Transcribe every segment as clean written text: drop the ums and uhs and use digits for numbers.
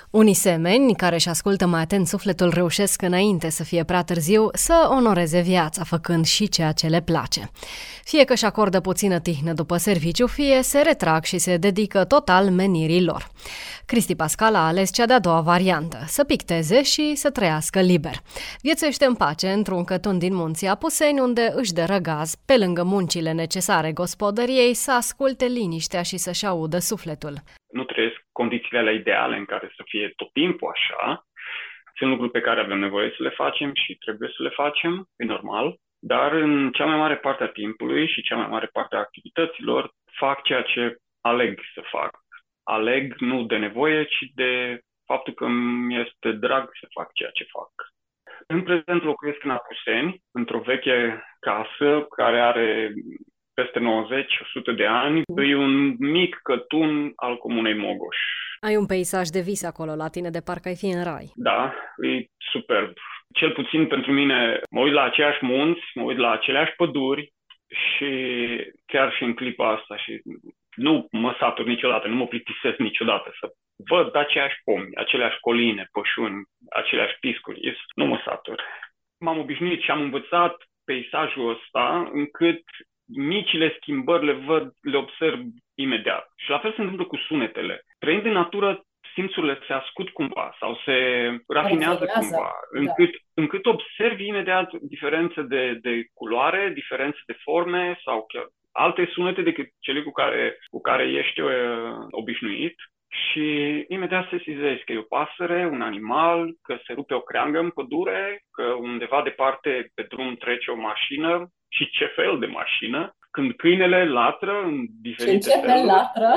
Unii semeni care își ascultă mai atent sufletul reușesc înainte să fie prea târziu să onoreze viața, făcând și ceea ce le place. Fie că își acordă puțină tihnă după serviciu, fie se retrag și se dedică total menirii lor. Cristi Pascal a ales cea de-a doua variantă, să picteze și să trăiască liber. Viețuiește în pace într-un cătun din munții Apuseni, unde își dă răgaz, pe lângă muncile necesare gospodăriei, să asculte liniștea și să-și audă sufletul. Nu trăiesc condițiile alea ideale în care să fie tot timpul așa. Sunt lucruri pe care avem nevoie să le facem și trebuie să le facem, e normal. Dar în cea mai mare parte a timpului și cea mai mare parte a activităților fac ceea ce aleg să fac. Aleg nu de nevoie, ci de faptul că mi este drag să fac ceea ce fac. În prezent locuiesc în Apuseni, într-o veche casă care are peste 90-100 de ani. E un mic cătun al comunei Mogoș. Ai un peisaj de vis acolo la tine, de parcă ai fi în rai. Da, e superb. Cel puțin pentru mine, mă uit la aceiași munți, mă uit la aceleași păduri și chiar și în clipa asta și nu mă satur niciodată, nu mă plictisesc niciodată să văd aceiași pomi, aceleași coline, pășuni, aceleași piscuri. Nu mă satur. M-am obișnuit și am învățat peisajul ăsta încât micile schimbări le observ imediat. Și la fel se întâmplă cu sunetele. Trăind în natură, simțurile se ascut cumva sau se rafinează cumva, încât observi imediat diferențe de culoare, diferențe de forme sau chiar alte sunete decât cele cu care ești obișnuit. Și imediat sesizezi că e o pasăre, un animal, că se rupe o creangă în pădure, că undeva departe pe drum trece o mașină și ce fel de mașină. Când câinele latră în diferite feluri. Fel latră?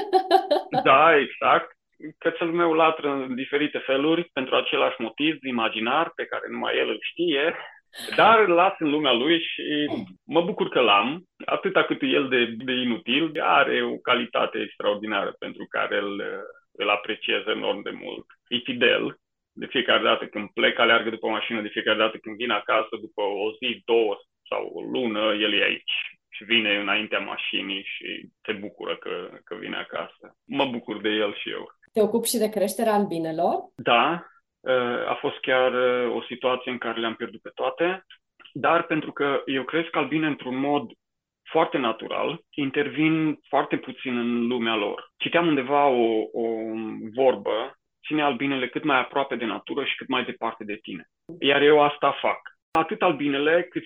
Da, exact. Cățelul meu latră în diferite feluri pentru același motiv imaginar pe care numai el îl știe, dar îl las în lumea lui și mă bucur că l-am, atâta cât e el de inutil, are o calitate extraordinară pentru care îl apreciez enorm de mult. E fidel, de fiecare dată când plec, aleargă după mașină, de fiecare dată când vin acasă, după o zi, două sau o lună, el e aici. Și vine înaintea mașinii și se bucură că vine acasă. Mă bucur de el și eu. Te ocupi și de creșterea albinelor? Da, a fost chiar o situație în care le-am pierdut pe toate, dar pentru că eu cresc albine într-un mod foarte natural, intervin foarte puțin în lumea lor. Citeam undeva o vorbă, ține albinele cât mai aproape de natură și cât mai departe de tine. Iar eu asta fac. Atât albinele cât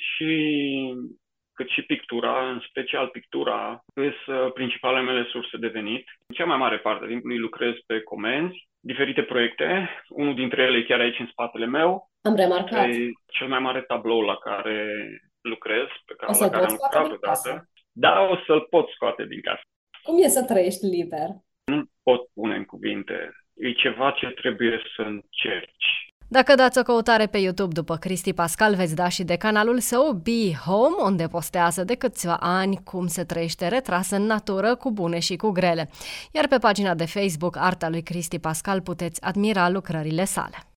și pictura, în special pictura, sunt principalele mele surse de venit. În cea mai mare parte a timpului lucrez pe comenzi, diferite proiecte. Unul dintre ele e chiar aici în spatele meu. Am remarcat. E cel mai mare tablou la care lucrez, la care am lucrat odată. Da, o să-l pot scoate din casă. Cum e să trăiești liber? Nu pot pune în cuvinte. E ceva ce trebuie să încerci. Dacă dați o căutare pe YouTube după Cristi Pascal, veți da și de canalul său Be Home, unde postează de câțiva ani cum se trăiește retras în natură, cu bune și cu grele. Iar pe pagina de Facebook Arta lui Cristi Pascal puteți admira lucrările sale.